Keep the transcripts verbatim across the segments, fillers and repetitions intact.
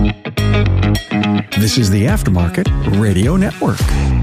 This is the Aftermarket Radio Network.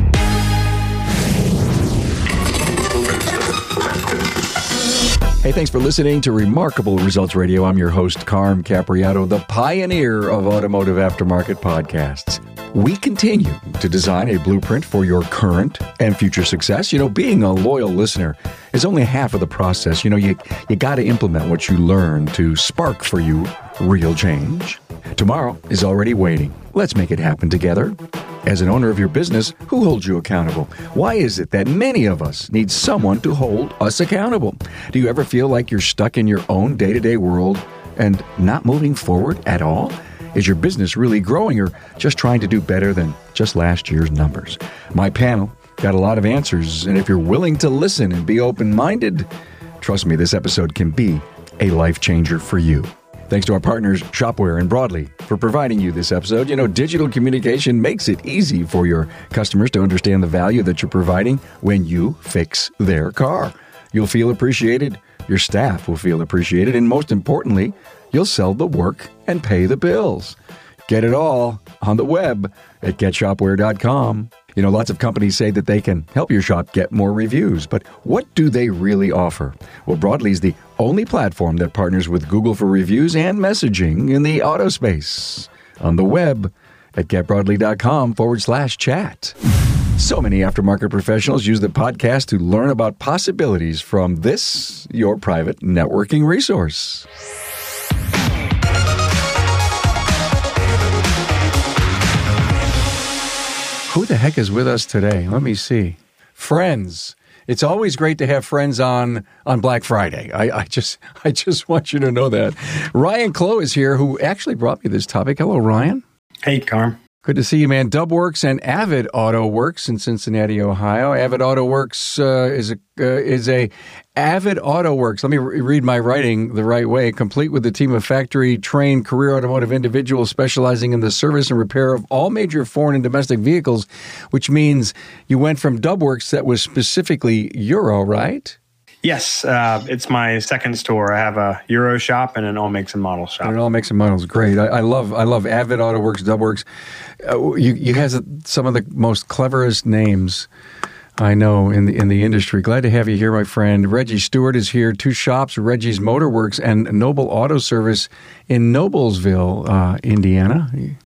Hey, thanks for listening to Remarkable Results Radio. I'm your host, Carm Capriato, the pioneer of automotive aftermarket podcasts. We continue to design a blueprint for your current and future success. You know, being a loyal listener is only half of the process. You know, you, you got to implement what you learn to spark for you real change. Tomorrow is already waiting. Let's make it happen together. As an owner of your business, who holds you accountable? Why is it that many of us need someone to hold us accountable? Do you ever feel like you're stuck in your own day-to-day world and not moving forward at all? Is your business really growing or just trying to do better than just last year's numbers? My panel got a lot of answers, and if you're willing to listen and be open-minded, trust me, this episode can be a life changer for you. Thanks to our partners, Shopware and Broadly, for providing you this episode. You know, digital communication makes it easy for your customers to understand the value that you're providing when you fix their car. You'll feel appreciated, your staff will feel appreciated, and most importantly, you'll sell the work and pay the bills. Get it all on the web at get shopware dot com. You know, lots of companies say that they can help your shop get more reviews, but what do they really offer? Well, Broadly is the only platform that partners with Google for reviews and messaging in the auto space. On the web at get broadly dot com forward slash chat. So many aftermarket professionals use the podcast to learn about possibilities from this, your private networking resource. Who the heck is with us today? Let me see. Friends. It's always great to have friends on on Black Friday. I, I just I just want you to know that. Ryan Clough is here, who actually brought me this topic. Hello, Ryan. Hey, Carm. Good to see you, man. Dubworks and Avid Auto Works in Cincinnati, Ohio. Avid Auto Works uh, is a uh, is a Avid Auto Works. Let me re- read my writing the right way. Complete with a team of factory-trained career automotive individuals specializing in the service and repair of all major foreign and domestic vehicles, which means you went from Dubworks that was specifically Euro, right? Yes, uh, it's my second store. I have a Euro shop and an all makes and models shop. And it all makes and models, great. I, I love I love Avid Auto Works, Dubworks. Uh, you you has some of the most cleverest names I know in the in the industry. Glad to have you here, my friend. Reggie Stewart is here. Two shops, Reggie's Motorworks and Noble Auto Service in Noblesville, uh, Indiana.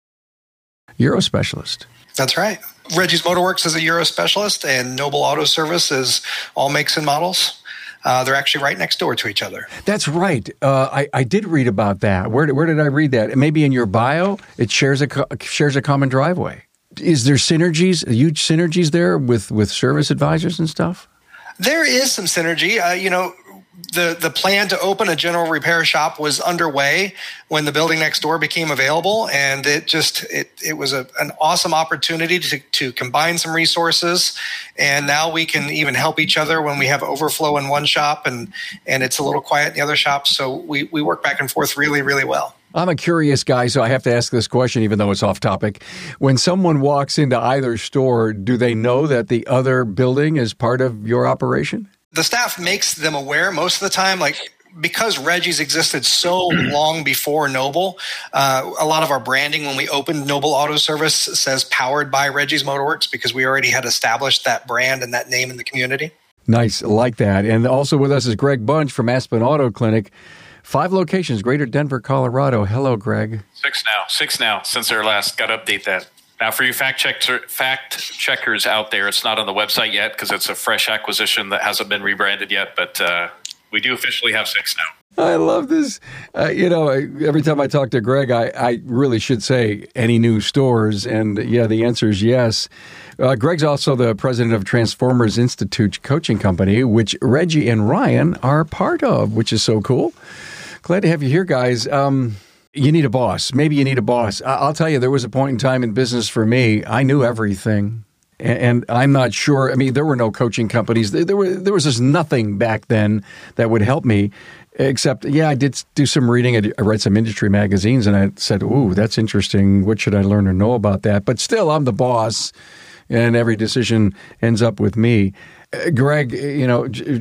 Euro specialist. That's right. Reggie's Motorworks is a Euro specialist, and Noble Auto Service is all makes and models. Uh, they're actually right next door to each other. That's right. Uh, I, I did read about that. Where did, where did I read that? Maybe in your bio, it shares a co- shares a common driveway. Is there synergies, huge synergies there with, with service advisors and stuff? There is some synergy. Uh, you know, the the plan to open a general repair shop was underway when the building next door became available, and it just it it was a, an awesome opportunity to to combine some resources, and now we can even help each other when we have overflow in one shop and and it's a little quiet in the other shop. So we we work back and forth really really well. I'm a curious guy, so I have to ask this question, even though it's off topic. When someone walks into either store, do they know that the other building is part of your operation? The staff makes them aware most of the time, like because Reggie's existed so long before Noble, uh, a lot of our branding when we opened Noble Auto Service says powered by Reggie's Motorworks because we already had established that brand and that name in the community. Nice, like that. And also with us is Greg Bunch from Aspen Auto Clinic. Five locations, Greater Denver, Colorado. Hello, Greg. Six now, six now since our last. Got to update that. Now, for you fact check fact checkers out there, it's not on the website yet because it's a fresh acquisition that hasn't been rebranded yet, but uh, we do officially have six now. I love this. Uh, you know, every time I talk to Greg, I, I really should say any new stores, and yeah, the answer is yes. Uh, Greg's also the president of Transformers Institute Coaching Company, which Reggie and Ryan are part of, which is so cool. Glad to have you here, guys. Um, You need a boss. Maybe you need a boss. I'll tell you, there was a point in time in business for me. I knew everything, and I'm not sure. I mean, there were no coaching companies. There were there was just nothing back then that would help me, except yeah, I did do some reading. I read some industry magazines, and I said, "Ooh, that's interesting. What should I learn or know about that?" But still, I'm the boss, and every decision ends up with me. Uh, Greg, you know, j- just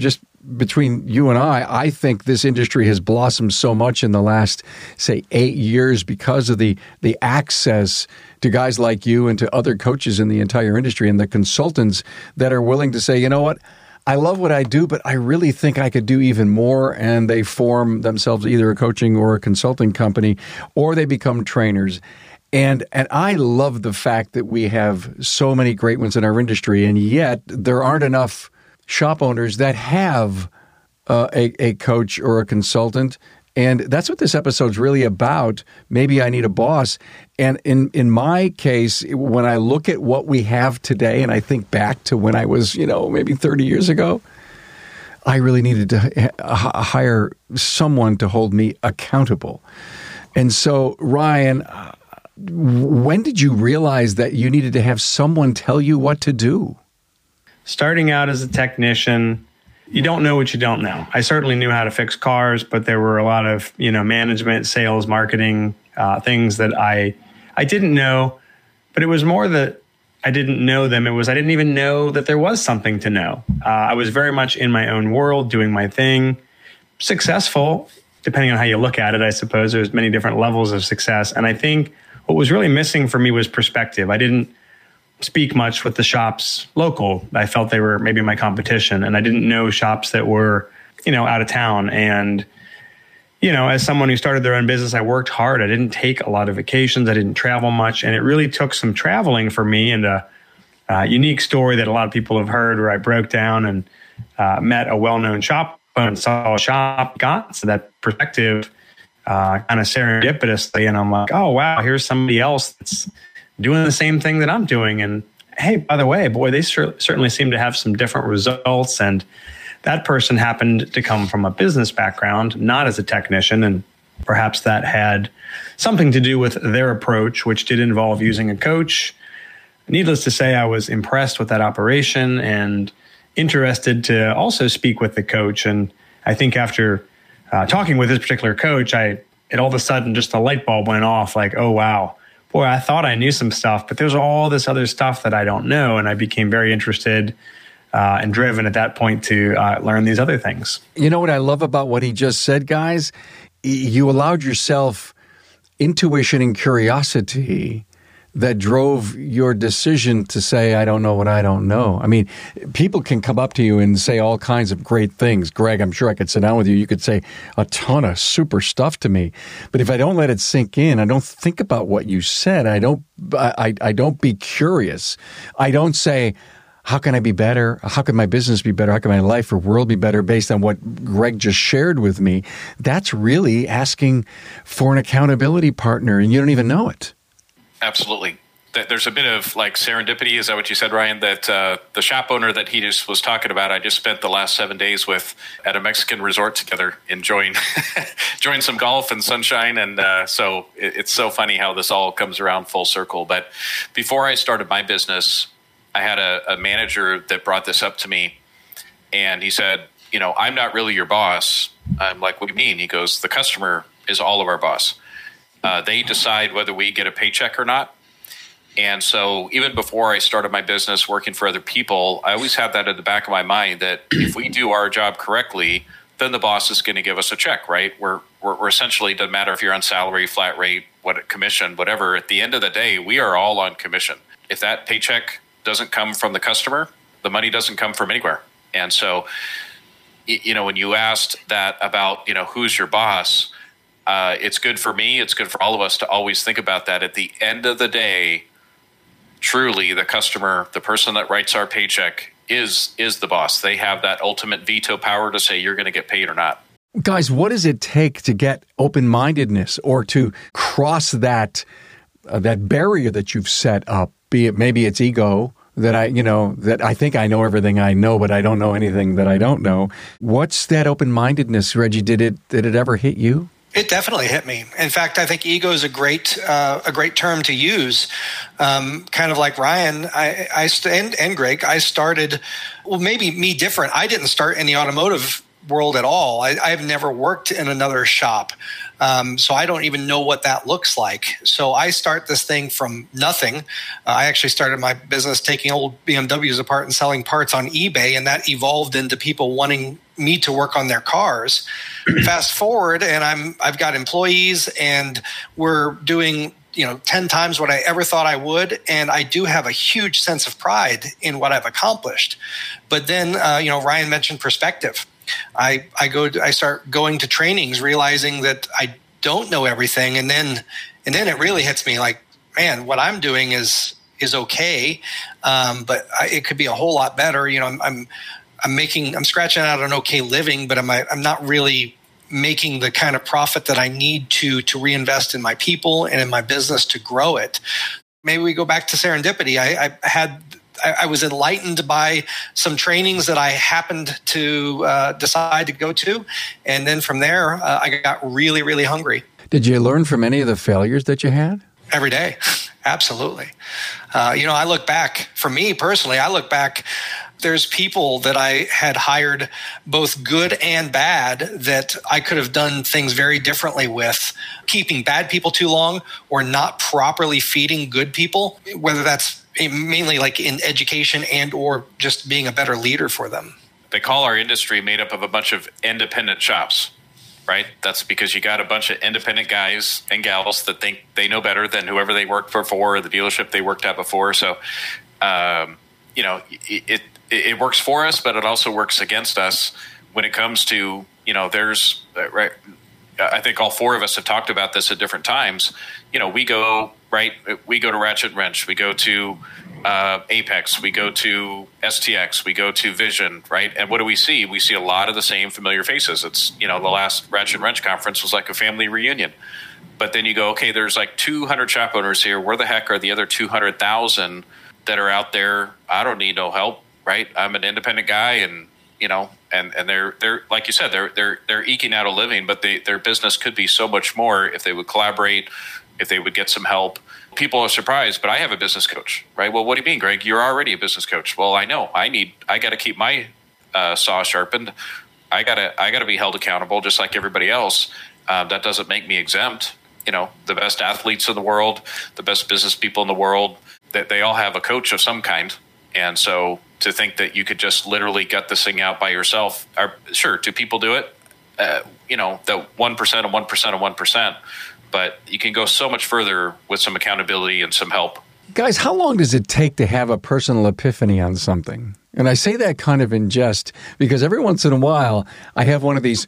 between you and I, I think this industry has blossomed so much in the last, say, eight years because of the the access to guys like you and to other coaches in the entire industry and the consultants that are willing to say, you know what, I love what I do, but I really think I could do even more. And they form themselves either a coaching or a consulting company, or they become trainers. And and I love the fact that we have so many great ones in our industry, and yet there aren't enough shop owners that have uh, a, a coach or a consultant. And that's what this episode's really about. Maybe I need a boss. And in, in my case, when I look at what we have today, and I think back to when I was, you know, maybe thirty years ago, I really needed to h- hire someone to hold me accountable. And so, Ryan, when did you realize that you needed to have someone tell you what to do? Starting out as a technician, you don't know what you don't know. I certainly knew how to fix cars, but there were a lot of, you know, management, sales, marketing, uh, things that I I didn't know. But it was more that I didn't know them. It was I didn't even know that there was something to know. Uh, I was very much in my own world, doing my thing, successful, depending on how you look at it, I suppose. There's many different levels of success. And I think what was really missing for me was perspective. I didn't speak much with the shops local. I felt they were maybe my competition, and I didn't know shops that were, you know, out of town. And, you know, as someone who started their own business, I worked hard. I didn't take a lot of vacations. I didn't travel much. And it really took some traveling for me, and a, a unique story that a lot of people have heard, where I broke down and uh, met a well-known shop and saw a shop, got to that perspective uh, kind of serendipitously. And I'm like, oh, wow, here's somebody else that's doing the same thing that I'm doing. And hey, by the way, boy, they cer- certainly seem to have some different results. And that person happened to come from a business background, not as a technician. And perhaps that had something to do with their approach, which did involve using a coach. Needless to say, I was impressed with that operation and interested to also speak with the coach. And I think after uh, talking with this particular coach, I it all of a sudden just a light bulb went off, like, oh, wow. Boy, I thought I knew some stuff, but there's all this other stuff that I don't know. And I became very interested uh, and driven at that point to uh, learn these other things. You know what I love about what he just said, guys? You allowed yourself intuition and curiosity that drove your decision to say, I don't know what I don't know. I mean, people can come up to you and say all kinds of great things. Greg, I'm sure I could sit down with you. You could say a ton of super stuff to me. But if I don't let it sink in, I don't think about what you said. I don't, I, I don't be curious. I don't say, how can I be better? How can my business be better? How can my life or world be better based on what Greg just shared with me? That's really asking for an accountability partner, and you don't even know it. Absolutely. There's a bit of like serendipity. Is that what you said, Ryan? That uh, the shop owner that he just was talking about, I just spent the last seven days with at a Mexican resort together, enjoying enjoying some golf and sunshine. And uh, so it, it's so funny how this all comes around full circle. But before I started my business, I had a, a manager that brought this up to me, and he said, you know, I'm not really your boss. I'm like, what do you mean? He goes, the customer is all of our boss. Uh, they decide whether we get a paycheck or not. And so even before I started my business working for other people, I always had that in the back of my mind that if we do our job correctly, then the boss is going to give us a check, right? We're, we're, we're essentially, doesn't matter if you're on salary, flat rate, what commission, whatever. At the end of the day, we are all on commission. If that paycheck doesn't come from the customer, the money doesn't come from anywhere. And so, you know, when you asked that about, you know, who's your boss, Uh, it's good for me. It's good for all of us to always think about that. At the end of the day, truly, the customer, the person that writes our paycheck, is is the boss. They have that ultimate veto power to say you're going to get paid or not. Guys, what does it take to get open-mindedness or to cross that uh, that barrier that you've set up? Be it maybe it's ego that I, you know, that I think I know everything I know, but I don't know anything that I don't know. What's that open-mindedness, Reggie? Did it did it ever hit you? It definitely hit me. In fact, I think ego is a great uh, a great term to use. Um, kind of like Ryan, I, I st- and, and Greg, I started. Well, maybe me different. I didn't start in the automotive world at all. I, I've never worked in another shop. Um, so I don't even know what that looks like. So I start this thing from nothing. Uh, I actually started my business taking old B M Ws apart and selling parts on eBay, and that evolved into people wanting me to work on their cars. Fast forward, and I'm I've got employees, and we're doing you know ten times what I ever thought I would, and I do have a huge sense of pride in what I've accomplished. But then uh, you know Ryan mentioned perspective. I I go I start going to trainings, realizing that I don't know everything, and then and then it really hits me like, man, what I'm doing is is okay, um, but I, it could be a whole lot better. You know, I'm, I'm I'm making I'm scratching out an okay living, but I'm I'm not really making the kind of profit that I need to to reinvest in my people and in my business to grow it. Maybe we go back to serendipity. I, I had. I was enlightened by some trainings that I happened to uh, decide to go to. And then from there, uh, I got really, really hungry. Did you learn from any of the failures that you had? Every day. Absolutely. Uh, you know, I look back, for me personally, I look back, there's people that I had hired, both good and bad, that I could have done things very differently with. Keeping bad people too long or not properly feeding good people, whether that's mainly like in education and or just being a better leader for them. They call our industry made up of a bunch of independent shops, right? That's because you got a bunch of independent guys and gals that think they know better than whoever they worked for before or the dealership they worked at before. So, um, you know, it, it it works for us, but it also works against us when it comes to, you know, there's, right, I think all four of us have talked about this at different times. You know, we go, right, we go to Ratchet Wrench, we go to uh, Apex, we go to S T X, we go to Vision, right? And what do we see? We see a lot of the same familiar faces. It's, you know, the last Ratchet Wrench conference was like a family reunion. But then you go, okay, there's like two hundred shop owners here. Where the heck are the other two hundred thousand that are out there? I don't need no help, right? I'm an independent guy, and you know, and, and they're they're like you said, they're they're they're eking out a living, but they, their business could be so much more if they would collaborate, if they would get some help. People are surprised, but I have a business coach, right? Well, what do you mean, Greg? You're already a business coach. Well, I know. I need. I got to keep my uh, saw sharpened. I gotta. I gotta be held accountable, just like everybody else. Uh, that doesn't make me exempt. You know, the best athletes in the world, the best business people in the world, that they all have a coach of some kind. And so, to think that you could just literally gut this thing out by yourself, are, sure, do people do it? Uh, you know, the one percent and one percent and one percent. But you can go so much further with some accountability and some help. Guys, how long does it take to have a personal epiphany on something? And I say that kind of in jest because every once in a while I have one of these,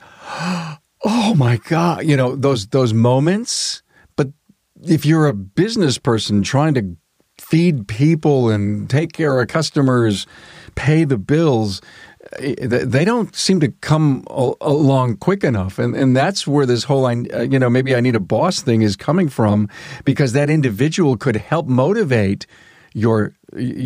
oh my God, you know, those those moments. But if you're a business person trying to feed people and take care of customers, pay the bills, they don't seem to come along quick enough. And and that's where this whole, you know, maybe I need a boss thing is coming from, because that individual could help motivate your,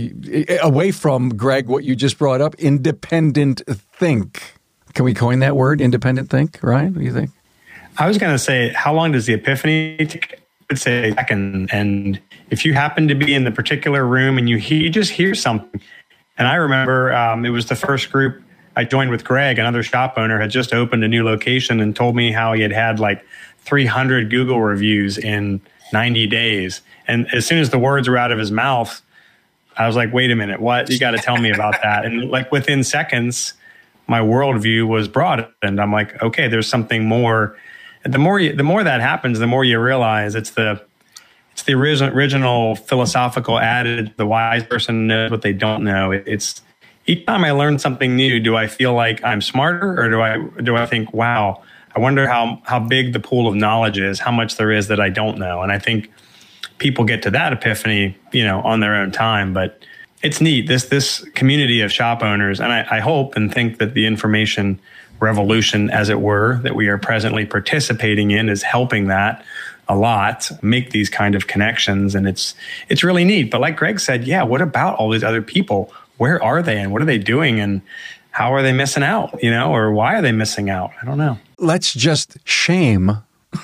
away from, Greg, what you just brought up, independent think. Can we coin that word, independent think, Ryan? What do you think? I was going to say, how long does the epiphany take? I would say a second. And if you happen to be in the particular room and you, hear, you just hear something. And I remember um, it was the first group I joined with Greg. Another shop owner had just opened a new location and told me how he had had like three hundred Google reviews in ninety days. And as soon as the words were out of his mouth, I was like, wait a minute, what? You got to tell me about that. And like within seconds, my worldview was broadened. I'm like, okay, there's something more. And the more you, the more that happens, the more you realize it's the It's the original, original philosophical adage, the wise person knows what they don't know. It, it's each time I learn something new, do I feel like I'm smarter, or do I do I think, wow, I wonder how, how big the pool of knowledge is, how much there is that I don't know. And I think people get to that epiphany, you know, on their own time. But it's neat, this this community of shop owners, and I, I hope and think that the information revolution, as it were, that we are presently participating in is helping that a lot, make these kind of connections. And it's it's really neat. But like Greg said, yeah, what about all these other people? Where are they and what are they doing and how are they missing out, you know, or why are they missing out? I don't know. Let's just shame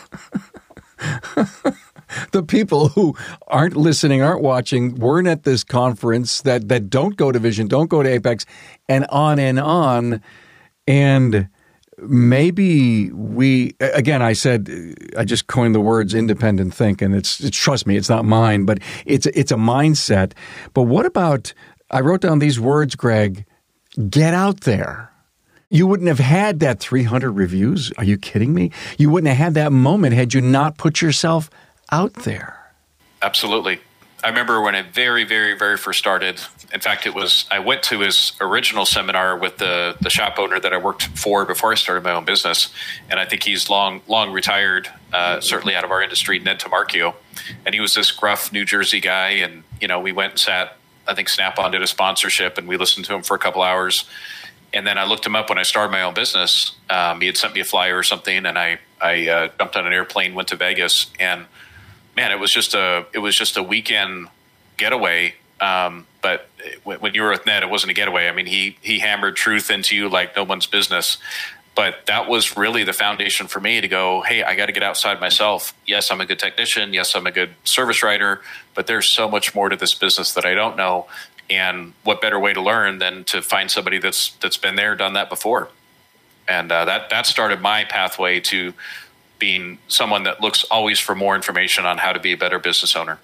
the people who aren't listening, aren't watching, weren't at this conference, that, that don't go to Vision, don't go to Apex, and on and on. And maybe we, again, I said, I just coined the words independent think, and it's, it's trust me, it's not mine, but it's, it's a mindset. But what about, I wrote down these words, Greg, get out there. You wouldn't have had that three hundred reviews. Are you kidding me? You wouldn't have had that moment had you not put yourself out there. Absolutely. I remember when I very, very, very first started. In fact, it was I went to his original seminar with the the shop owner that I worked for before I started my own business, and I think he's long, long retired, uh, certainly out of our industry, Ned Tamarchio, and he was this gruff New Jersey guy, and you know we went and sat. I think Snap-on did a sponsorship, and we listened to him for a couple hours. And then I looked him up when I started my own business. Um, he had sent me a flyer or something, and I I uh, jumped on an airplane, went to Vegas, and man, it was just a it was just a weekend getaway. Um, but when you were with Ned, it wasn't a getaway. I mean, he he hammered truth into you like no one's business. But that was really the foundation for me to go, hey, I got to get outside myself. Yes, I'm a good technician. Yes, I'm a good service writer. But there's so much more to this business that I don't know. And what better way to learn than to find somebody that's that's been there, done that before. And uh, that that started my pathway to being someone that looks always for more information on how to be a better business owner.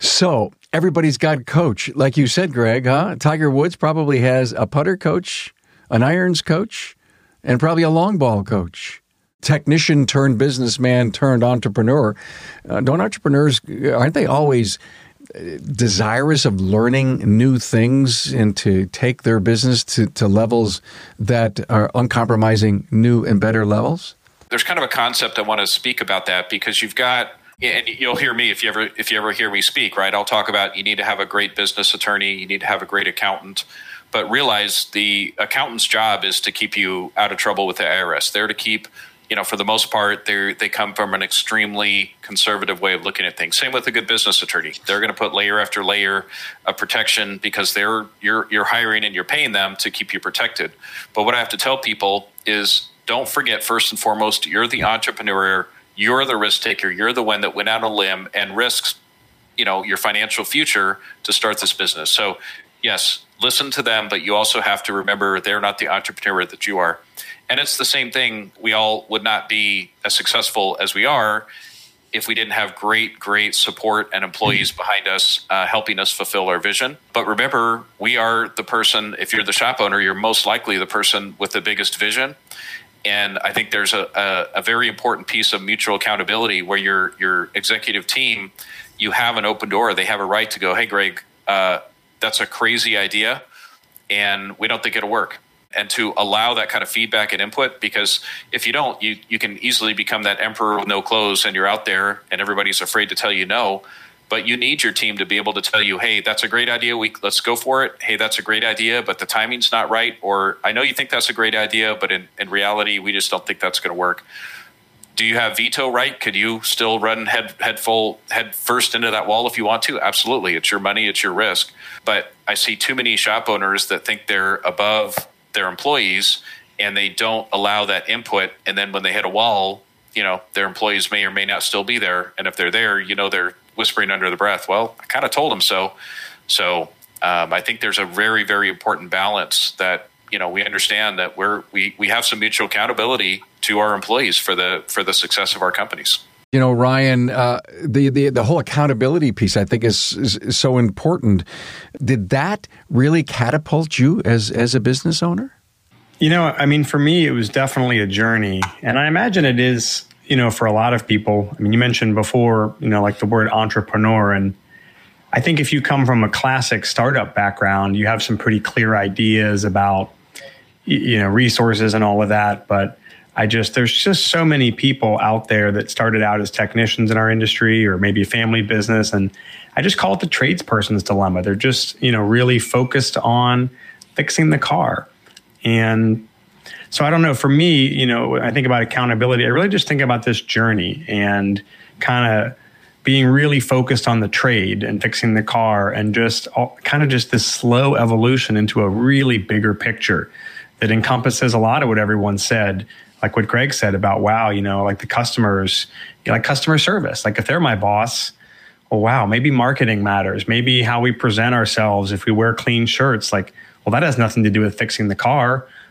So everybody's got a coach. Like you said, Greg, huh? Tiger Woods probably has a putter coach, an irons coach, and probably a long ball coach. Technician turned businessman turned entrepreneur. Uh, don't entrepreneurs, aren't they always desirous of learning new things and to take their business to, to levels that are uncompromising new and better levels? There's kind of a concept I want to speak about that because you've got, and you'll hear me if you ever if you ever hear me speak, right? I'll talk about you need to have a great business attorney, you need to have a great accountant, but realize the accountant's job is to keep you out of trouble with the I R S. They're to keep, you know, for the most part, they they come from an extremely conservative way of looking at things. Same with a good business attorney. They're going to put layer after layer of protection because they're you're you're hiring and you're paying them to keep you protected. But what I have to tell people is don't forget, first and foremost, you're the entrepreneur, you're the risk taker, you're the one that went out on a limb and risks, you know, your financial future to start this business. So yes, listen to them, but you also have to remember they're not the entrepreneur that you are. And it's the same thing. We all would not be as successful as we are if we didn't have great, great support and employees behind us uh, helping us fulfill our vision. But remember, we are the person, if you're the shop owner, you're most likely the person with the biggest vision. And I think there's a, a, a very important piece of mutual accountability where your your executive team, you have an open door. They have a right to go, hey, Greg, uh, that's a crazy idea, and we don't think it'll work. And to allow that kind of feedback and input, because if you don't, you, you can easily become that emperor with no clothes and you're out there and everybody's afraid to tell you no. But you need your team to be able to tell you, hey, that's a great idea. We let's go for it. Hey, that's a great idea, but the timing's not right. Or I know you think that's a great idea, but in, in reality, we just don't think that's going to work. Do you have veto right? Could you still run head head full head first into that wall if you want to? Absolutely. It's your money. It's your risk. But I see too many shop owners that think they're above their employees and they don't allow that input. And then when they hit a wall, you know, their employees may or may not still be there. And if they're there, you know, they're whispering under the breath, well, I kind of told them so. So um, I think there's a very, very important balance that, you know, we understand that we're, we, we have some mutual accountability to our employees for the, for the success of our companies. You know, Ryan, uh, the, the the whole accountability piece, I think, is, is, is so important. Did that really catapult you as as a business owner? You know, I mean, for me, it was definitely a journey. And I imagine it is, you know, for a lot of people. I mean, you mentioned before, you know, like the word entrepreneur. And I think if you come from a classic startup background, you have some pretty clear ideas about, you know, resources and all of that. But I just, there's just so many people out there that started out as technicians in our industry or maybe a family business. And I just call it the tradesperson's dilemma. They're just, you know, really focused on fixing the car. And so I don't know, for me, you know, when I think about accountability, I really just think about this journey and kind of being really focused on the trade and fixing the car and just all, kind of just this slow evolution into a really bigger picture that encompasses a lot of what everyone said. Like what Greg said about, wow, you know, like the customers, you know, like customer service. Like if they're my boss, well, wow, maybe marketing matters. Maybe how we present ourselves, if we wear clean shirts, like, well, that has nothing to do with fixing the car.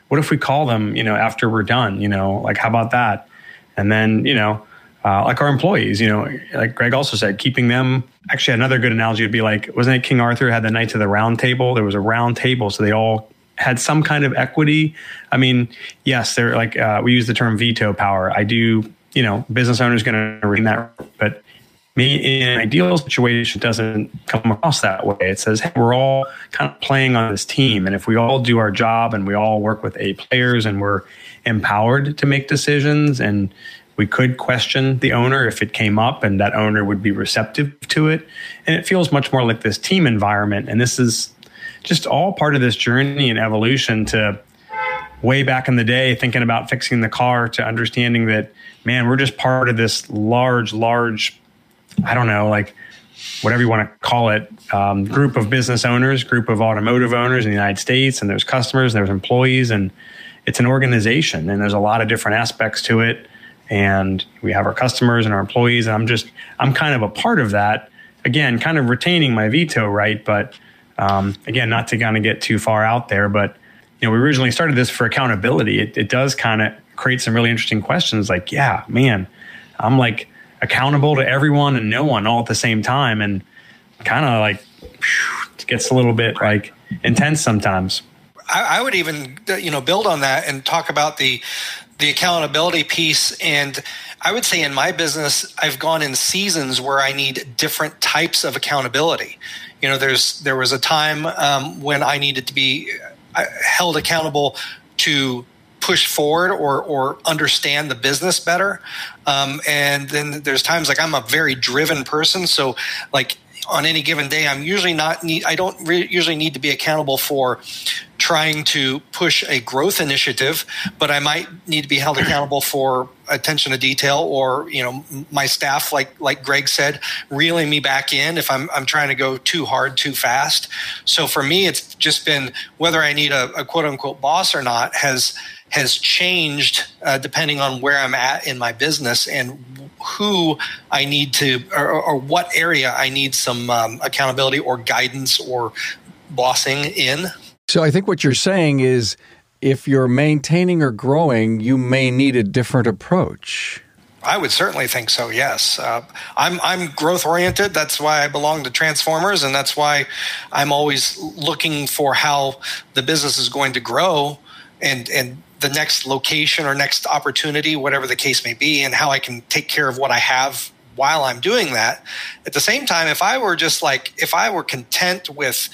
what if we call them, you know, after we're done, you know, like, how about that? And then, you know, uh, like our employees, you know, like Greg also said, keeping them, actually another good analogy would be like, wasn't it King Arthur had the Knights of the Round Table? There was a round table. So they all had some kind of equity. I mean, yes, they're like, uh, we use the term veto power. I do, you know, business owners going to read that, but me in an ideal situation doesn't come across that way. It says, hey, we're all kind of playing on this team. And if we all do our job and we all work with A players and we're empowered to make decisions, and we could question the owner if it came up and that owner would be receptive to it. And it feels much more like this team environment. And this is just all part of this journey and evolution to way back in the day, thinking about fixing the car, to understanding that, man, we're just part of this large, large, I don't know, like whatever you want to call it, um, group of business owners, group of automotive owners in the United States, and there's customers, and there's employees, and it's an organization, and there's a lot of different aspects to it. And we have our customers and our employees, and I'm just, I'm kind of a part of that. Again, kind of retaining my veto right, but um, again, not to kind of get too far out there, but you know, we originally started this for accountability. It, it does kind of create some really interesting questions. Like, yeah, man, I'm like accountable to everyone and no one all at the same time, and kind of like whew, it gets a little bit like intense sometimes. I, I would even, you know, build on that and talk about the the accountability piece. And I would say in my business, I've gone in seasons where I need different types of accountability. You know, there's there was a time um, when I needed to be held accountable to push forward or or understand the business better. Um, and then there's times like I'm a very driven person. So like on any given day, I'm usually not need, I don't re- usually need to be accountable for trying to push a growth initiative, but I might need to be held accountable for attention to detail, or, you know, my staff, like, like Greg said, reeling me back in if I'm, I'm trying to go too hard, too fast. So for me, it's just been whether I need a, a quote unquote boss or not has, has changed uh, depending on where I'm at in my business and who I need to, or, or what area I need some um, accountability or guidance or bossing in. So I think what you're saying is if you're maintaining or growing, you may need a different approach. I would certainly think so, yes. Uh, I'm I'm growth oriented. That's why I belong to Transformers, and that's why I'm always looking for how the business is going to grow and and the next location or next opportunity, whatever the case may be, and how I can take care of what I have while I'm doing that. At the same time, if I were just like, if I were content with,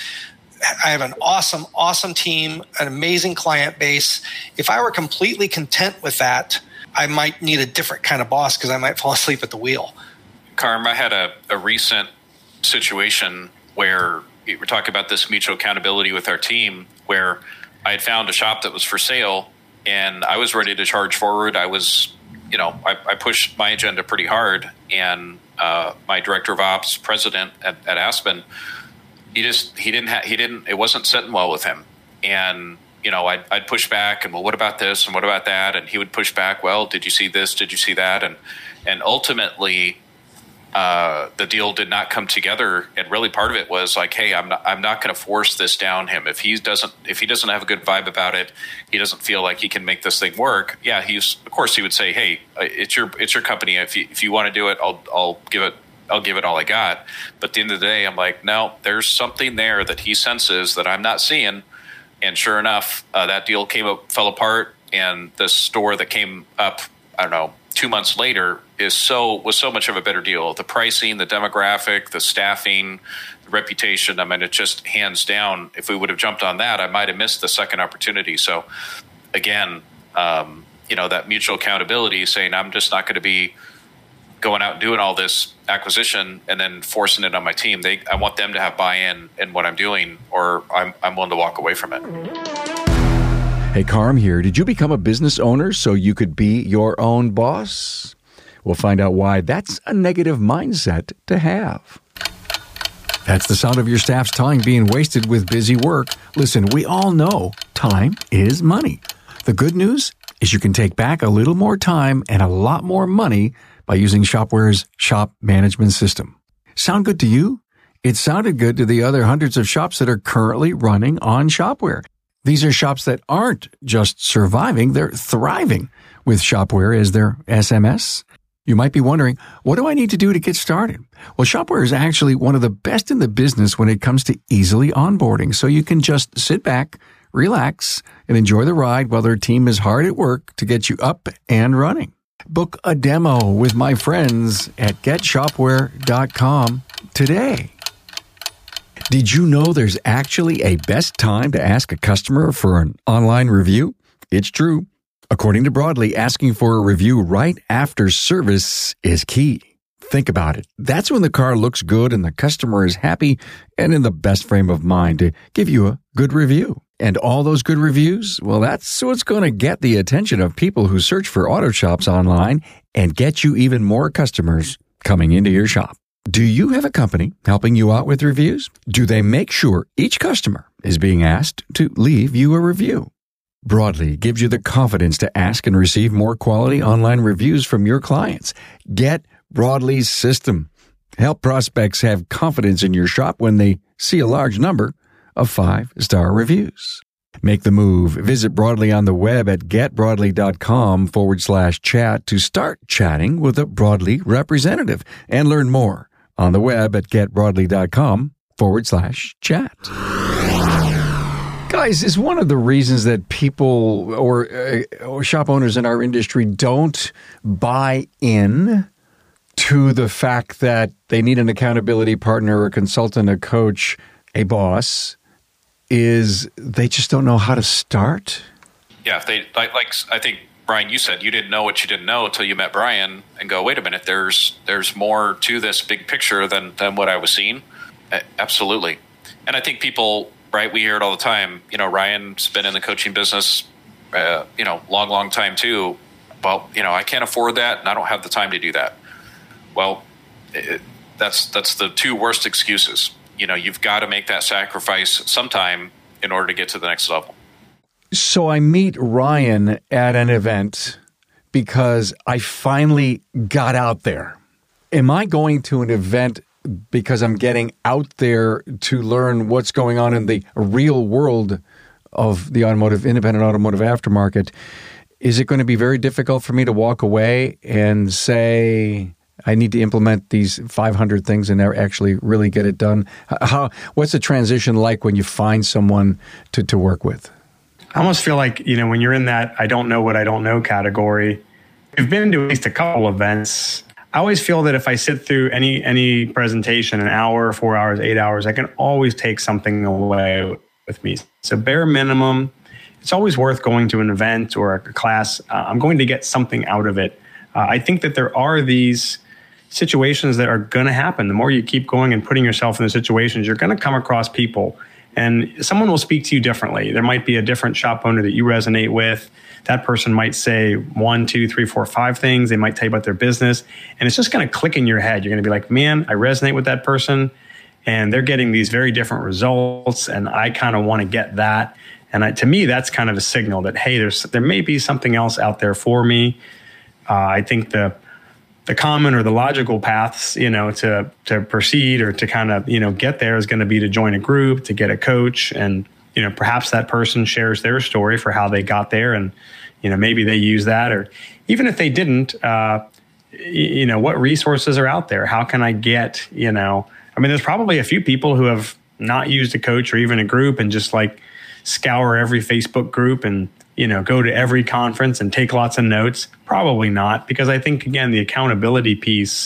I have an awesome, awesome team, an amazing client base. If I were completely content with that, I might need a different kind of boss because I might fall asleep at the wheel. Carm, I had a, a recent situation where we were talking about this mutual accountability with our team, where I had found a shop that was for sale and I was ready to charge forward. I was, you know, I, I pushed my agenda pretty hard, and uh, my director of ops, president at, at Aspen, he just, he didn't have, he didn't, it wasn't sitting well with him. And, you know, I'd, I'd push back and, well, what about this? And what about that? And he would push back. Well, did you see this? Did you see that? And, and ultimately, uh, the deal did not come together. And really part of it was like, hey, I'm not, I'm not going to force this down him. If he doesn't, if he doesn't have a good vibe about it, he doesn't feel like he can make this thing work. Yeah. He's, of course he would say, hey, it's your, it's your company. If you, if you want to do it, I'll, I'll give it, I'll give it all I got. But at the end of the day, I'm like, no, there's something there that he senses that I'm not seeing. And sure enough, uh, that deal came up, fell apart. And the store that came up, I don't know, two months later is so, was so much of a better deal. The pricing, the demographic, the staffing, the reputation. I mean, it just hands down, if we would have jumped on that, I might have missed the second opportunity. So again, um, you know, that mutual accountability, saying I'm just not going to be going out and doing all this acquisition and then forcing it on my team. They, I want them to have buy-in in what I'm doing, or I'm, I'm willing to walk away from it. Hey, Carm here. Did you become a business owner so you could be your own boss? We'll find out why that's a negative mindset to have. That's the sound of your staff's time being wasted with busy work. Listen, we all know time is money. The good news is you can take back a little more time and a lot more money by using Shopware's shop management system. Sound good to you? It sounded good to the other hundreds of shops that are currently running on Shopware. These are shops that aren't just surviving, they're thriving with Shopware as their S M S. You might be wondering, what do I need to do to get started? Well, Shopware is actually one of the best in the business when it comes to easily onboarding, so you can just sit back, relax, and enjoy the ride while their team is hard at work to get you up and running. Book a demo with my friends at get shopware dot com today. Did you know there's actually a best time to ask a customer for an online review? It's true. According to Broadly, asking for a review right after service is key. Think about it. That's when the car looks good and the customer is happy and in the best frame of mind to give you a good review. And all those good reviews, well, that's what's going to get the attention of people who search for auto shops online and get you even more customers coming into your shop. Do you have a company helping you out with reviews? Do they make sure each customer is being asked to leave you a review? Broadly gives you the confidence to ask and receive more quality online reviews from your clients. Get Broadly's system. Help prospects have confidence in your shop when they see a large number of five-star reviews. Make the move. Visit Broadly on the web at getbroadly.com forward slash chat to start chatting with a Broadly representative and learn more on the web at getbroadly.com forward slash chat. Guys, is one of the reasons that people or, uh, or shop owners in our industry don't buy in to the fact that they need an accountability partner, a consultant, a coach, a boss, is they just don't know how to start? Yeah, if they like, like I think, Brian, you said you didn't know what you didn't know until you met Brian and go, wait a minute, there's there's more to this big picture than, than what I was seeing. Uh, absolutely. And I think people... Right, we hear it all the time. You know, Ryan's been in the coaching business, uh, you know, long, long time too. Well, you know, I can't afford that, and I don't have the time to do that. Well, it, that's that's the two worst excuses. You know, you've got to make that sacrifice sometime in order to get to the next level. So I meet Ryan at an event because I finally got out there. Am I going to an event because I'm getting out there to learn what's going on in the real world of the automotive, independent automotive aftermarket? Is it going to be very difficult for me to walk away and say, I need to implement these five hundred things and actually really get it done? How? What's the transition like when you find someone to, to work with? I almost feel like, you know, when you're in that I don't know what I don't know category, you've been to at least a couple events. I always feel that if I sit through any any presentation, an hour, four hours, eight hours, I can always take something away with me. So bare minimum, it's always worth going to an event or a class. Uh, I'm going to get something out of it. Uh, I think that there are these situations that are going to happen. The more you keep going and putting yourself in the situations, you're going to come across people. And someone will speak to you differently. There might be a different shop owner that you resonate with. That person might say one, two, three, four, five things. They might tell you about their business. And it's just going to click in your head. You're going to be like, man, I resonate with that person. And they're getting these very different results. And I kind of want to get that. And I, to me, that's kind of a signal that, hey, there's there may be something else out there for me. Uh, I think the the common or the logical paths, you know, to to proceed or to kind of, you know, get there is going to be to join a group, to get a coach, and, you know, perhaps that person shares their story for how they got there, and, you know, maybe they use that, or even if they didn't, uh, you know, what resources are out there? How can I get, you know, I mean, there's probably a few people who have not used a coach or even a group and just like scour every Facebook group and, you know, go to every conference and take lots of notes. Probably not, because I think, again, the accountability piece,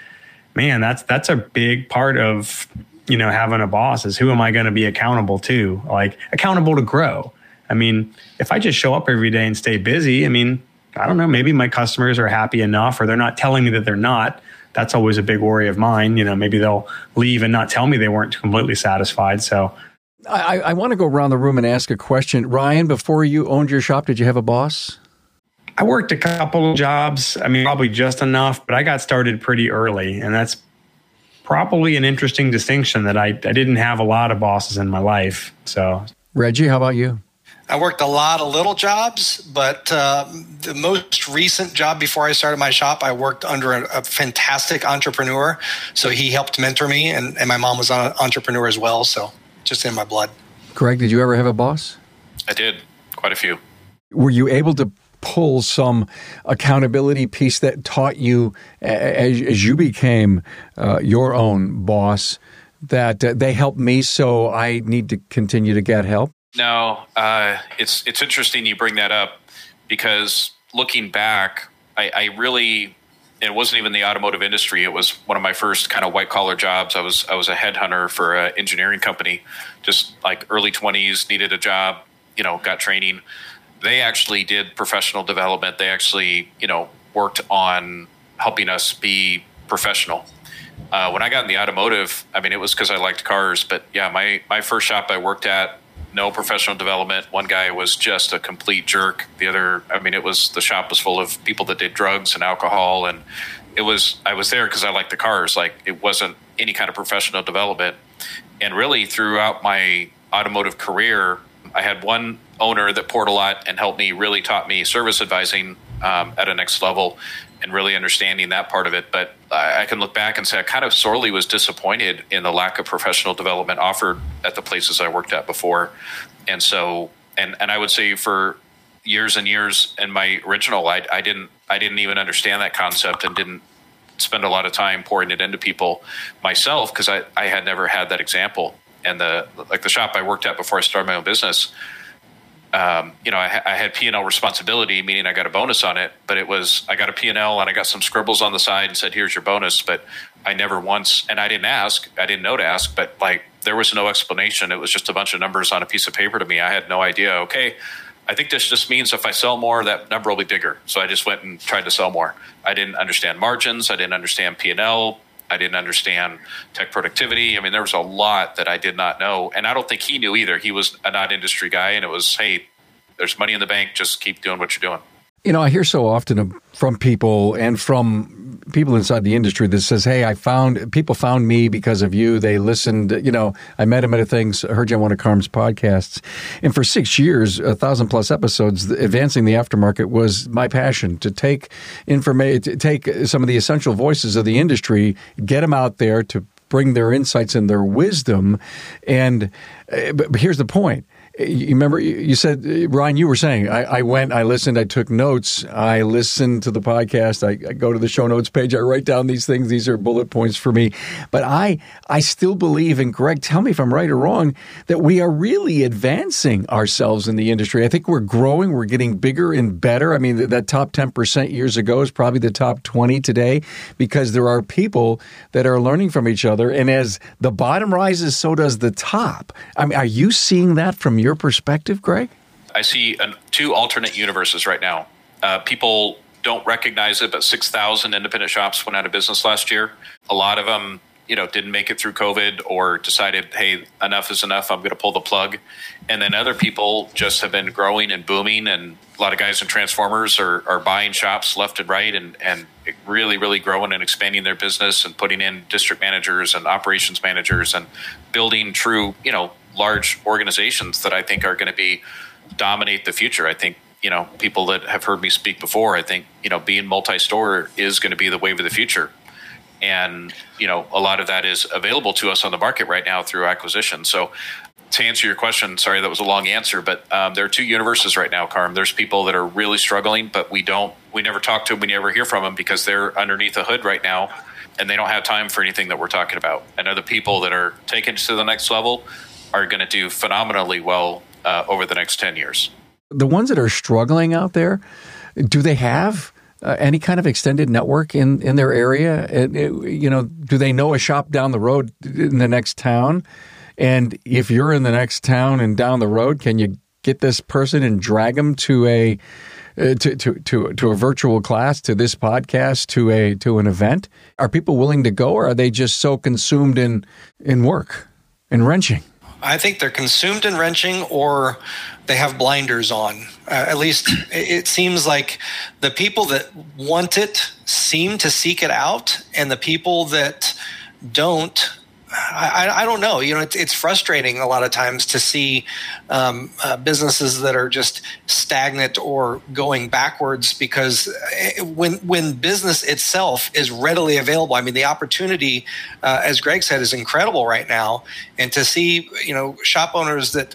man, that's that's a big part of, you know, having a boss is who am I going to be accountable to? Like, accountable to grow. I mean, if I just show up every day and stay busy, I mean, I don't know, maybe my customers are happy enough, or they're not telling me that they're not. That's always a big worry of mine. You know, maybe they'll leave and not tell me they weren't completely satisfied. So I, I want to go around the room and ask a question. Ryan, before you owned your shop, did you have a boss? I worked a couple of jobs. I mean, probably just enough, but I got started pretty early. And that's probably an interesting distinction, that I, I didn't have a lot of bosses in my life. So, Reggie, how about you? I worked a lot of little jobs, but uh, the most recent job before I started my shop, I worked under a, a fantastic entrepreneur. So he helped mentor me, and, and my mom was an entrepreneur as well. So just in my blood. Greg, did you ever have a boss? I did quite a few. Were you able to pull some accountability piece that taught you as, as you became uh, your own boss that uh, they helped me, so I need to continue to get help? No, uh, it's it's interesting you bring that up, because looking back, I, I really, it wasn't even the automotive industry. It was one of my first kind of white collar jobs. I was I was a headhunter for an engineering company, just like early twenties, needed a job, you know, got training. They actually did professional development. They actually, you know, worked on helping us be professional. Uh, when I got in the automotive, I mean, it was because I liked cars. But yeah, my, my first shop I worked at, no professional development. One guy was just a complete jerk. The other, I mean, it was, the shop was full of people that did drugs and alcohol. And it was, I was there because I liked the cars. Like, it wasn't any kind of professional development. And really throughout my automotive career, I had one owner that poured a lot and helped me, really taught me service advising um, at a next level and really understanding that part of it. But I, I can look back and say I kind of sorely was disappointed in the lack of professional development offered at the places I worked at before. And so, and, and I would say for years and years in my original, I, I didn't, I didn't even understand that concept and didn't spend a lot of time pouring it into people myself, because I, I had never had that example. And the, like the shop I worked at before I started my own business, Um, you know, I, I had P and L responsibility, meaning I got a bonus on it, but it was, I got a P and L and I got some scribbles on the side and said, here's your bonus. But I never once, and I didn't ask, I didn't know to ask, but like, there was no explanation. It was just a bunch of numbers on a piece of paper to me. I had no idea. Okay, I think this just means if I sell more, that number will be bigger. So I just went and tried to sell more. I didn't understand margins. I didn't understand P and L. I didn't understand tech productivity. I mean, there was a lot that I did not know. And I don't think he knew either. He was a not industry guy. And it was, hey, there's money in the bank. Just keep doing what you're doing. You know, I hear so often from people and from people inside the industry that says, hey, I found, people found me because of you. They listened, you know, I met him at a things, heard you on one of Carm's podcasts. And for six years, a thousand plus episodes, advancing the aftermarket was my passion, to take information, to take some of the essential voices of the industry, get them out there to bring their insights and their wisdom. And but here's the point. You remember you said, Ryan, you were saying, I, I went, I listened, I took notes, I listened to the podcast, I, I go to the show notes page, I write down these things, these are bullet points for me. But I I still believe, and Greg, tell me if I'm right or wrong, that we are really advancing ourselves in the industry. I think we're growing, we're getting bigger and better. I mean, that top ten percent years ago is probably the top twenty today, because there are people that are learning from each other. And as the bottom rises, so does the top. I mean, are you seeing that from your perspective, Greg? I see an, two alternate universes right now. Uh, people don't recognize it, but six thousand independent shops went out of business last year. A lot of them, you know, didn't make it through COVID or decided, hey, enough is enough, I'm going to pull the plug. And then other people just have been growing and booming, and a lot of guys in Transformers are, are buying shops left and right and, and really, really growing and expanding their business and putting in district managers and operations managers and building true, you know, large organizations that I think are going to be dominate the future. I think, you know, people that have heard me speak before, I think, you know, being multi-store is going to be the wave of the future. And, you know, a lot of that is available to us on the market right now through acquisition. So to answer your question, sorry, that was a long answer, but um, there are two universes right now, Carm. There's people that are really struggling, but we don't, we never talk to them, we never hear from them because they're underneath the hood right now and they don't have time for anything that we're talking about. And other people that are taken to the next level are going to do phenomenally well uh, over the next ten years. The ones that are struggling out there, do they have uh, any kind of extended network in, in their area? It, it, you know, do they know a shop down the road in the next town? And if you're in the next town and down the road, can you get this person and drag them to a uh, to, to to to a virtual class, to this podcast, to a to an event? Are people willing to go, or are they just so consumed in in work and wrenching? I think they're consumed in wrenching, or they have blinders on. Uh, at least it seems like the people that want it seem to seek it out, and the people that don't, I, I don't know. You know, it's, it's frustrating a lot of times to see um, uh, businesses that are just stagnant or going backwards, because when when business itself is readily available, I mean, the opportunity, uh, as Greg said, is incredible right now. And to see, you know, shop owners that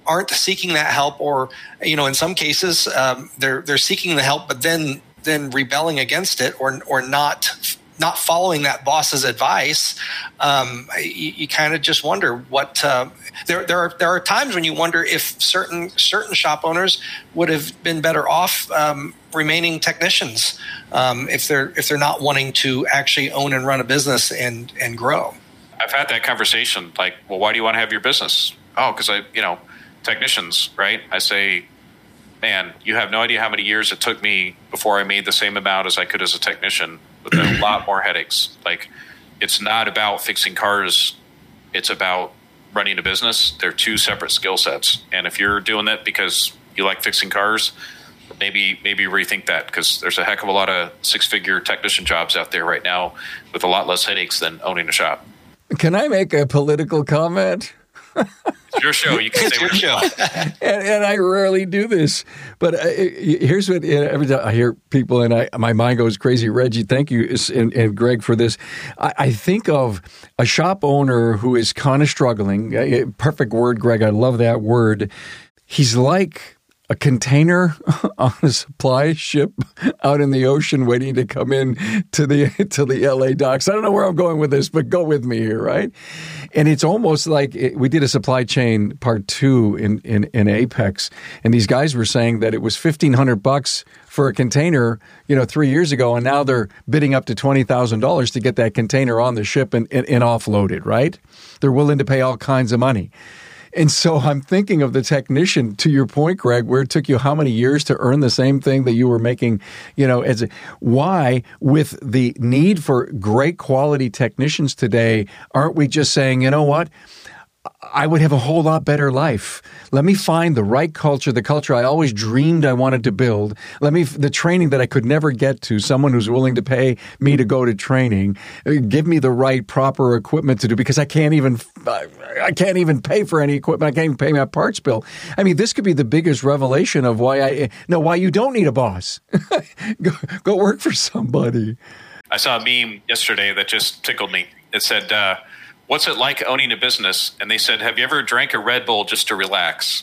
aren't seeking that help, or you know, in some cases um, they're they're seeking the help, but then then rebelling against it, or or not not following that boss's advice. Um, you, you kind of just wonder what uh, there there are there are times when you wonder if certain certain shop owners would have been better off um, remaining technicians um, if they're if they're not wanting to actually own and run a business and and grow. I've had that conversation, like, well, why do you want to have your business? Oh, because I, you know, technicians, right? I say, man, you have no idea how many years it took me before I made the same amount as I could as a technician with a lot more headaches. Like, it's not about fixing cars. It's about running a business. They're two separate skill sets. And if you're doing that because you like fixing cars, maybe maybe rethink that, because there's a heck of a lot of six-figure technician jobs out there right now with a lot less headaches than owning a shop. Can I make a political comment? It's your show. You can It's say your what you show. want. and, and I rarely do this, but uh, here's what, you know, every time I hear people and I, my mind goes crazy. Reggie, thank you, and, and Greg, for this. I, I think of a shop owner who is kind of struggling. Uh, perfect word, Greg. I love that word. He's like a container on a supply ship out in the ocean waiting to come in to the to the L A docks. I don't know where I'm going with this, but go with me here, right? And it's almost like it, we did a supply chain part two in, in, in Apex, and these guys were saying that it was fifteen hundred bucks for a container, you know, three years ago, and now they're bidding up to twenty thousand dollars to get that container on the ship and, and, and offloaded, right? They're willing to pay all kinds of money. And so I'm thinking of the technician, to your point, Greg, where it took you how many years to earn the same thing that you were making, you know, as a, why, with the need for great quality technicians today, aren't we just saying, you know what? I would have a whole lot better life. Let me find the right culture, the culture I always dreamed I wanted to build. Let me, the training that I could never get to, someone who's willing to pay me to go to training, give me the right proper equipment to do, because I can't even, I can't even pay for any equipment. I can't even pay my parts bill. I mean, this could be the biggest revelation of why I, no, why you don't need a boss. go, go work for somebody. I saw a meme yesterday that just tickled me. It said, uh, what's it like owning a business? And they said, have you ever drank a Red Bull just to relax?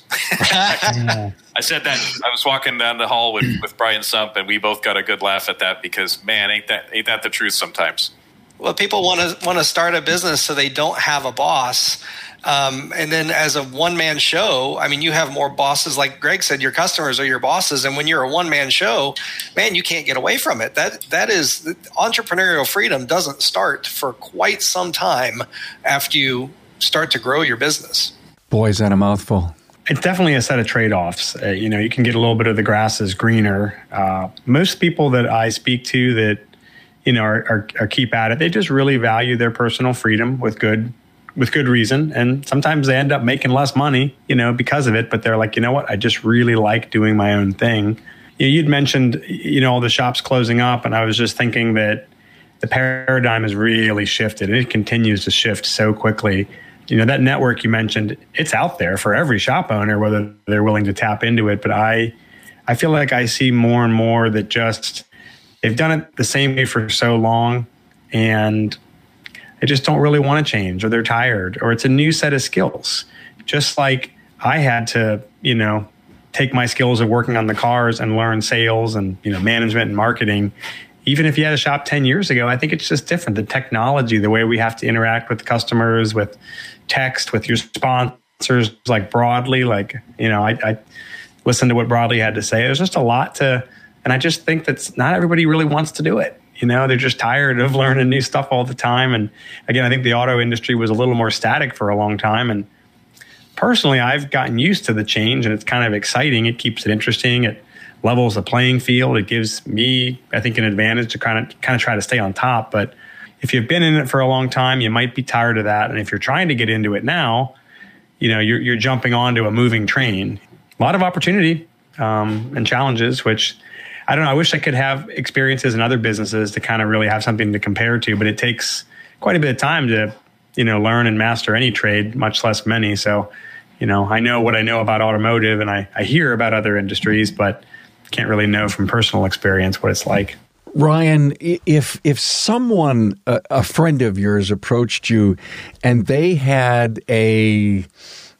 I said that. I was walking down the hall with, with Brian Sump, and we both got a good laugh at that, because, man, ain't that ain't that the truth sometimes? Well, people want to want to start a business so they don't have a boss. Um, and then as a one-man show, I mean, you have more bosses. Like Greg said, your customers are your bosses. And when you're a one-man show, man, you can't get away from it. That That is, entrepreneurial freedom doesn't start for quite some time after you start to grow your business. Boy, is that a mouthful. It's definitely a set of trade-offs. Uh, you know, you can get a little bit of the grass is greener. Uh, most people that I speak to that, you know, are, are, are keep at it, they just really value their personal freedom with good with good reason. And sometimes they end up making less money, you know, because of it. But they're like, you know what, I just really like doing my own thing. You know, you'd mentioned, you know, all the shops closing up. And I was just thinking that the paradigm has really shifted, and it continues to shift so quickly. You know, that network you mentioned, it's out there for every shop owner, whether they're willing to tap into it. But I, I feel like I see more and more that just, they've done it the same way for so long, and they just don't really want to change, or they're tired, or it's a new set of skills. Just like I had to, you know, take my skills of working on the cars and learn sales and, you know, management and marketing. Even if you had a shop ten years ago, I think it's just different. The technology, the way we have to interact with customers, with text, with your sponsors, like Broadly, like, you know, I, I listened to what Broadly had to say. There's just a lot to, and I just think that not everybody really wants to do it. You know, they're just tired of learning new stuff all the time. And again, I think the auto industry was a little more static for a long time. And personally, I've gotten used to the change, and it's kind of exciting. It keeps it interesting. It levels the playing field. It gives me, I think, an advantage to kind of kind of try to stay on top. But if you've been in it for a long time, you might be tired of that. And if you're trying to get into it now, you know, you're, you're jumping onto a moving train. A lot of opportunity um, and challenges, which I don't know. I wish I could have experiences in other businesses to kind of really have something to compare to, but it takes quite a bit of time to, you know, learn and master any trade, much less many. So, you know, I know what I know about automotive, and I, I hear about other industries, but can't really know from personal experience what it's like. Ryan, if if someone, a, a friend of yours approached you and they had a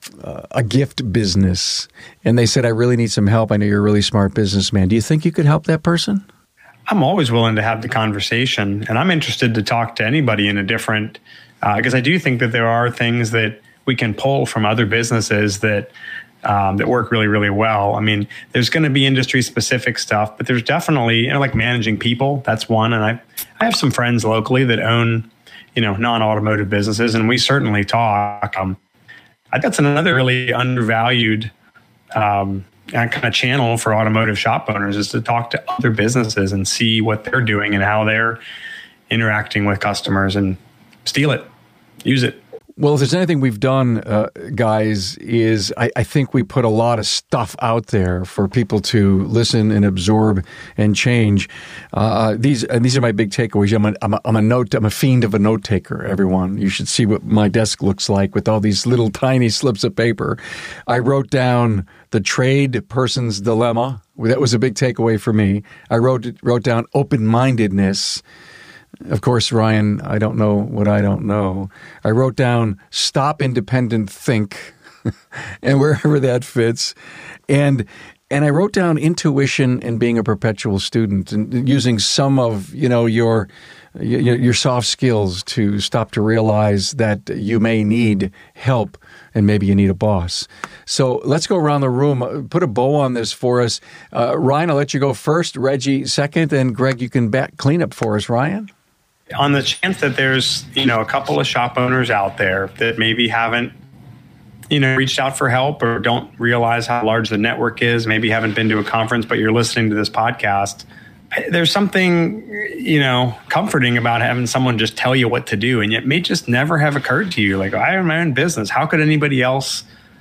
uh, a gift business, and they said, I really need some help. I know you're a really smart businessman. Do you think you could help that person? I'm always willing to have the conversation, and I'm interested to talk to anybody in a different, because uh, I do think that there are things that we can pull from other businesses that um, that work really, really well. I mean, there's going to be industry-specific stuff, but there's definitely, you know, like managing people. That's one, and I I have some friends locally that own, you know, non-automotive businesses, and we certainly talk. Um, I think that's another really undervalued um, kind of channel for automotive shop owners, is to talk to other businesses and see what they're doing and how they're interacting with customers, and steal it, use it. Well, if there's anything we've done, uh, guys, is I, I think we put a lot of stuff out there for people to listen and absorb and change. Uh, these and these are my big takeaways. I'm a, I'm a, I'm a note. I'm a fiend of a note taker. Everyone, you should see what my desk looks like with all these little tiny slips of paper. I wrote down the trade person's dilemma. That was a big takeaway for me. I wrote wrote down open-mindedness. Of course, Ryan, I don't know what I don't know. I wrote down stop independent think, and wherever that fits. And and I wrote down intuition and being a perpetual student, and using some of, you know, your your, your soft skills to stop to realize that you may need help and maybe you need a boss. So let's go around the room. Put a bow on this for us. Uh, Ryan, I'll let you go first. Reggie second. And Greg, you can back clean up for us. Ryan? On the chance that there's, you know, a couple of shop owners out there that maybe haven't, you know, reached out for help or don't realize how large the network is, maybe haven't been to a conference, but you're listening to this podcast, there's something, you know, comforting about having someone just tell you what to do. And it may just never have occurred to you. Like, I have my own business. How could anybody else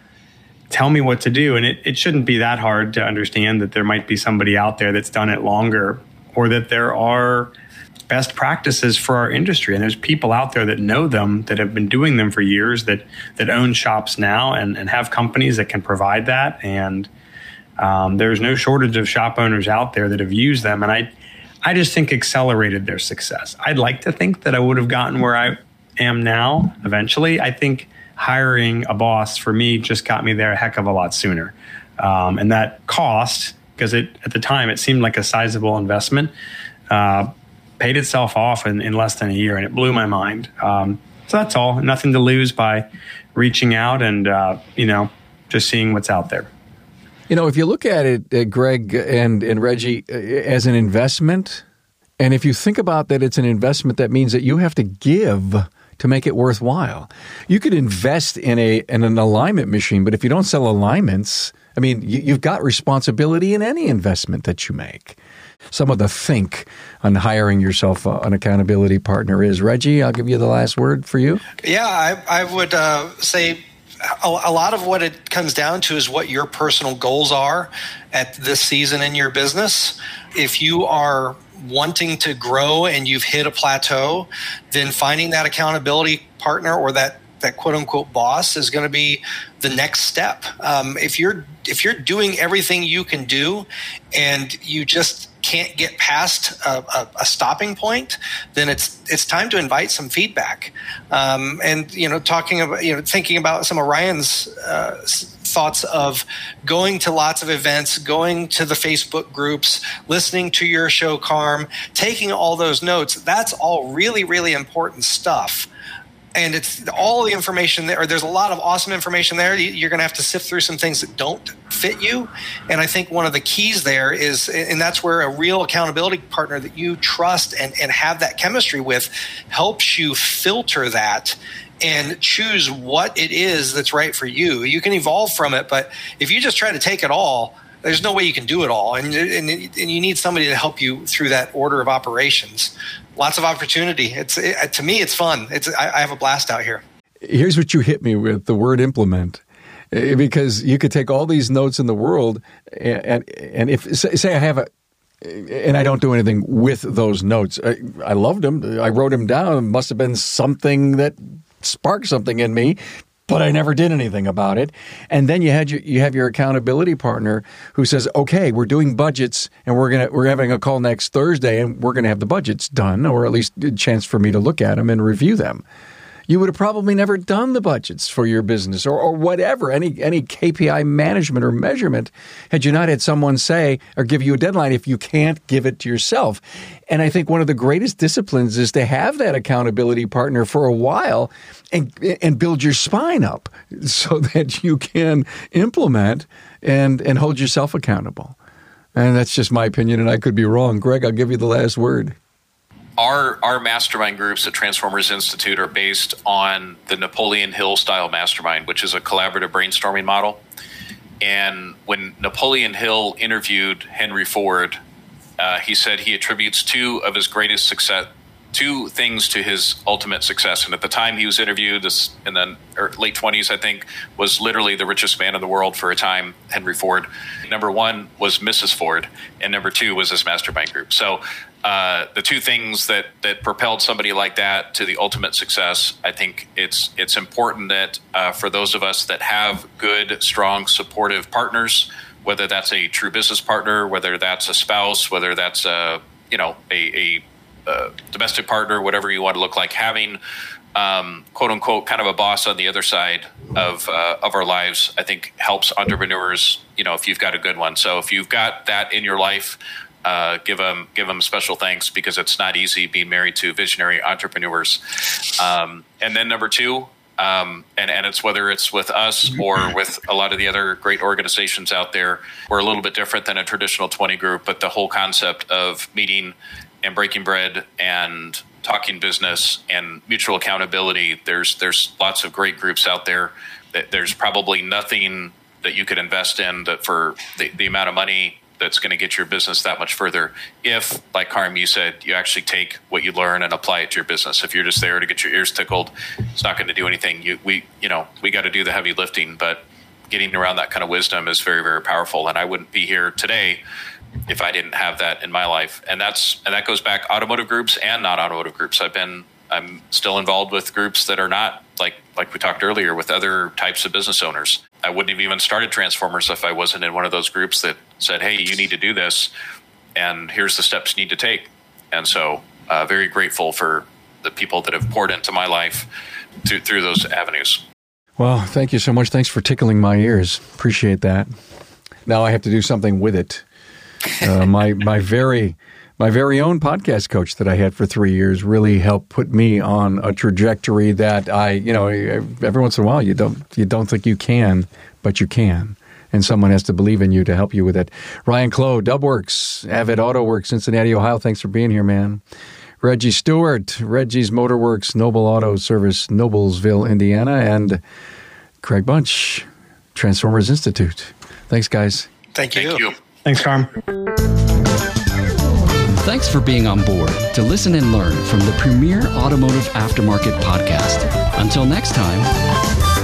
tell me what to do? And it, it shouldn't be that hard to understand that there might be somebody out there that's done it longer, or that there are best practices for our industry. And there's people out there that know them, that have been doing them for years, that that own shops now and, and have companies that can provide that. And um, there's no shortage of shop owners out there that have used them. And I, I just think accelerated their success. I'd like to think that I would have gotten where I am now eventually. I think hiring a boss for me just got me there a heck of a lot sooner. Um, and that cost, because it at the time it seemed like a sizable investment, uh, paid itself off in, in less than a year, and it blew my mind. Um, so that's all. Nothing to lose by reaching out and, uh, you know, just seeing what's out there. You know, if you look at it, uh, Greg and, and Reggie, uh, as an investment, and if you think about that it's an investment, that means that you have to give to make it worthwhile. You could invest in a in an alignment machine, but if you don't sell alignments, I mean, you, you've got responsibility in any investment that you make. Some of the think on hiring yourself uh, an accountability partner is. Reggie, I'll give you the last word for you. Yeah, I, I would uh, say a, a lot of what it comes down to is what your personal goals are at this season in your business. If you are wanting to grow and you've hit a plateau, then finding that accountability partner or that that quote unquote boss is going to be the next step. Um, if you're if you're doing everything you can do and you just can't get past a, a, a stopping point, then it's it's time to invite some feedback. Um, and you know, talking about you know, thinking about some of Ryan's uh, thoughts of going to lots of events, going to the Facebook groups, listening to your show, Carm, taking all those notes. That's all really, really important stuff. And it's all the information there. There's a lot of awesome information there. You're going to have to sift through some things that don't fit you. And I think one of the keys there is, and that's where a real accountability partner that you trust and, and have that chemistry with helps you filter that and choose what it is that's right for you. You can evolve from it, but if you just try to take it all, there's no way you can do it all. And, and, and you need somebody to help you through that order of operations. Lots of opportunity. It's it, to me, it's fun. It's I, I have a blast out here. Here's what you hit me with, the word implement. Because you could take all these notes in the world, and and, and if say I have a, and I don't do anything with those notes. I, I loved them. I wrote them down. It must have been something that sparked something in me, but I never did anything about it. And then you had your, you have your accountability partner who says, "Okay, we're doing budgets, and we're gonna we're having a call next Thursday, and we're gonna have the budgets done, or at least a chance for me to look at them and review them." you would have probably never done the budgets for your business or, or whatever, any any K P I management or measurement, had you not had someone say or give you a deadline if you can't give it to yourself. And I think one of the greatest disciplines is to have that accountability partner for a while and and build your spine up so that you can implement and, and hold yourself accountable. And that's just my opinion, and I could be wrong. Greg, I'll give you the last word. Our our mastermind groups at Transformers Institute are based on the Napoleon Hill style mastermind, which is a collaborative brainstorming model. And when Napoleon Hill interviewed Henry Ford, uh, he said he attributes two of his greatest success, two things to his ultimate success. And at the time he was interviewed, this in the late twenties, I think, was literally the richest man in the world for a time, Henry Ford. Number one was Missus Ford, and number two was his mastermind group. So uh, the two things that that propelled somebody like that to the ultimate success, I think it's it's important that uh, for those of us that have good, strong, supportive partners, whether that's a true business partner, whether that's a spouse, whether that's a you know a, a Uh, domestic partner, whatever you want to look like, having um, quote unquote kind of a boss on the other side of uh, of our lives, I think helps entrepreneurs. You know, if you've got a good one. So if you've got that in your life, uh, give them give them special thanks, because it's not easy being married to visionary entrepreneurs. Um, and then number two. Um, and, and it's whether it's with us or with a lot of the other great organizations out there, we're a little bit different than a traditional twenty group, but the whole concept of meeting and breaking bread and talking business and mutual accountability. There's there's lots of great groups out there. There's probably nothing that you could invest in that for the, the amount of money that's going to get your business that much further. If, like Carm, you said, you actually take what you learn and apply it to your business. If you're just there to get your ears tickled, it's not going to do anything. You we you know we got to do the heavy lifting, but getting around that kind of wisdom is very, very powerful. And I wouldn't be here today if I didn't have that in my life. And that's and that goes back automotive groups and not automotive groups. I've been I'm still involved with groups that are not like like we talked earlier with other types of business owners. I wouldn't have even started Transformers if I wasn't in one of those groups that said, hey, you need to do this, and here's the steps you need to take. And so uh, very grateful for the people that have poured into my life through, through those avenues. Well, thank you so much. Thanks for tickling my ears. Appreciate that. Now I have to do something with it. Uh, my my very my very own podcast coach that I had for three years really helped put me on a trajectory that I, you know, every once in a while you don't you don't think you can, but you can, and someone has to believe in you to help you with it. Ryan Clough, Dubworks, Avid Auto Works, Cincinnati, Ohio. Thanks for being here, man. Reggie Stewart, Reggie's Motorworks, Noble Auto Service, Noblesville, Indiana, and Craig Bunch, Transformers Institute. Thanks, guys. Thank you. Thank you. Thanks, Carm. Thanks for being on board to listen and learn from the premier automotive aftermarket podcast. Until next time.